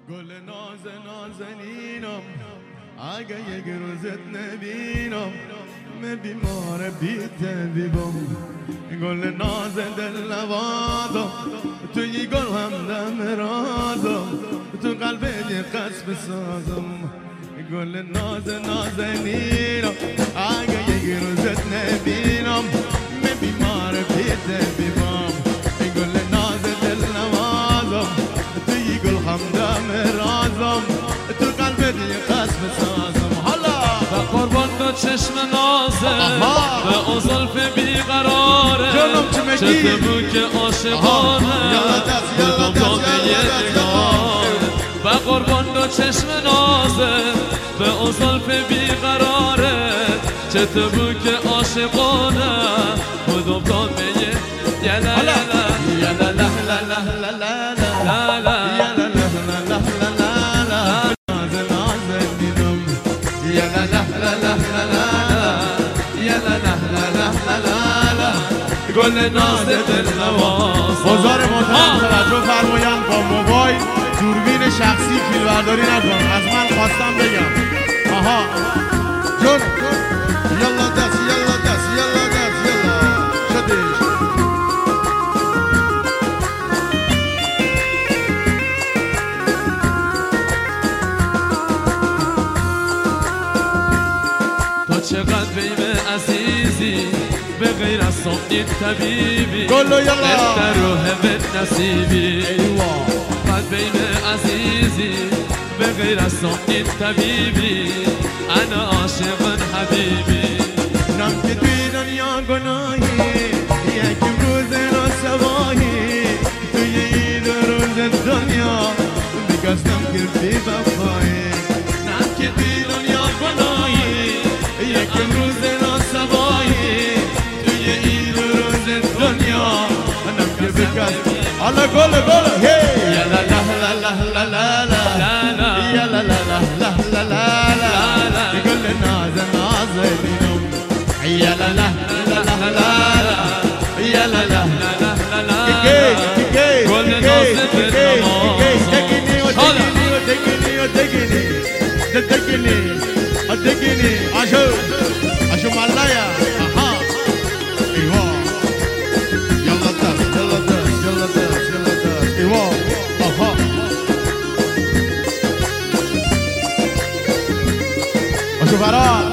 گل نازنینم اگه یک روزت نبینم من بیمار بی طبیبم. گل ناز دل نوازم توی گل همدم رازم تو قلبت یه قصب سازم. گل نازنینم اگه یک روزت نبینم من بیمار بی طبیبم. گل ناز دل نوازم توی گل همدم رازم تو قلبت یه قصب سازم. حالا و قربان به چشم نازه و زلف بیقراره چه بو که عاشقانه بودم داغه نگاه. و قربان به چشم نازه و زلف بیقراره چه بو که عاشقانه بودم داغه یا لا لا یا لا لا لا لا لا لا لا یا لا لا لا لا لا نازنینم یا لا لا لا لا لا یا لا لا لا لا لا گل ناز دل نواز. بازار محترم توجه فرمایند با موبایل دوربین شخصی فیلمبرداری نکن. از من خواستم بگم آها جون یلا دست یلا دست یلا دست یلا شدش. تو چقدر بیم عزیزی به غیر از سمید طبیبی گلو یلا در روحت نصیبی. قد بیم عزیزی به غیر از سمید طبیبی انا عاشق حبیبی. نم که توی دنیا گناهی یکم روز را سواهی توی این روز دنیا بگستم که بی وفایی. نم که توی دنیا گناهی یکم روز را سواهی توی این روز دنیا نم که بگستم حالا گل هی یا لا لا لا لا لا لا یا لا لا لا لا لا لا گل نازنینم یا لا لا لا لا لا یا لا لا لا لا گل نازنینم دگینی آشو مالایا آها ایوا یلا دست یلا دست یلا دست یلا دست ایوا آها آشو فرار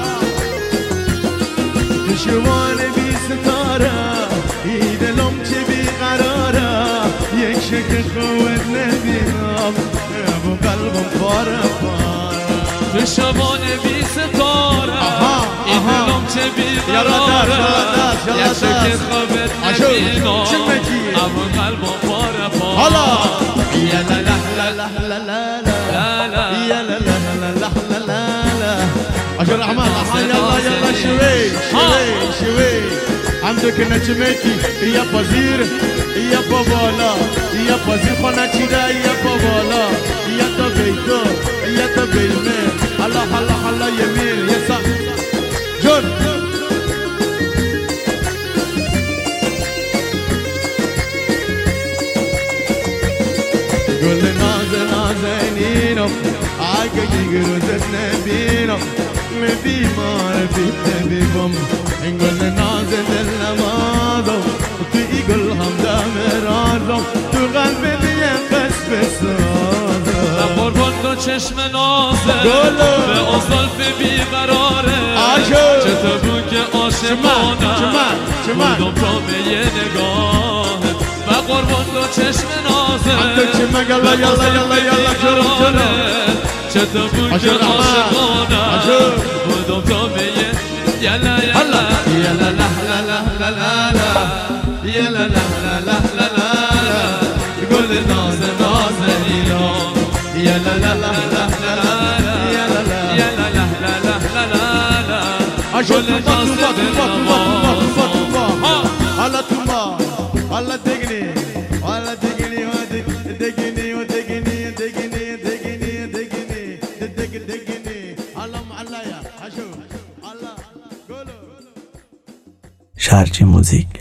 دشوان بی ستاره ای دلم چه بیقراره یک شکل قوت نبینم ابو قلبم پاره پاره. دشوان بی ستاره ای دلم چه بیقراره یک شکل قوت نبینم ابو قلبم پاره پاره. حالا یا لا لا لا لا لا لا یا لا لا لا لا لا لا عشان الرحمن يلا شوي عندك نجمتي يا بزير يا بابالا يا بزير خنا تشيدا يا بابالا يا تبيتو يا تبيمه الله الله الله يمين يا صح جون قول نازنينم اگه یک روزت نبینم من بیمار بی طبیبم. گل ناز دل نوازم توی گل همدم رازم تو قلبت یه قصب سازم. و قربان دو چشم نازه به اون زلف بیقراره چه تو بو که عاشقانه بودم تا به یه نگاه. و قربان دو چشم نازه به اون زلف بیقراره چه تو بو که عاشقانه بودم تا به یه یلا یلا یلا لا لا لا لا لا یلا لا لا لا لا لا گل نازنینم یلا لا لا لا لا یلا لا لا لا لا گل نازنینم حالا توما حالا دگنی حالا دگنی دگنی دگنی دگنی دگنی دگنی دگنی حالا معلایا هشو حالا گلو شرچی موزیک.